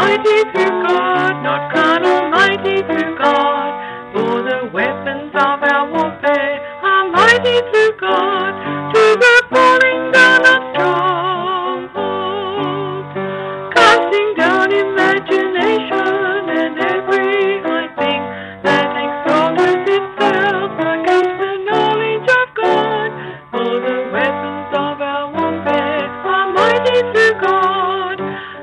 mighty through God, not carnal, mighty through God. For the weapons of our warfare are mighty through God, to the pulling down of strongholds, casting down imagination and every high thing that exalteth itself against the knowledge of God. For the weapons of our warfare are mighty through God,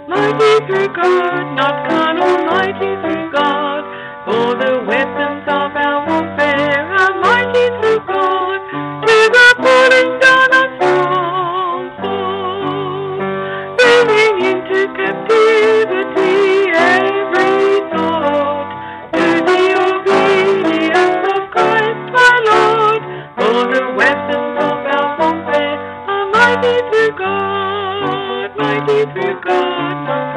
not carnal, mighty through God. For the weapons of our warfare are mighty through God, to the pulling down of strongholds, bringing into captivity every thought to the obedience of Christ my Lord. For the weapons of our warfare are mighty through God, not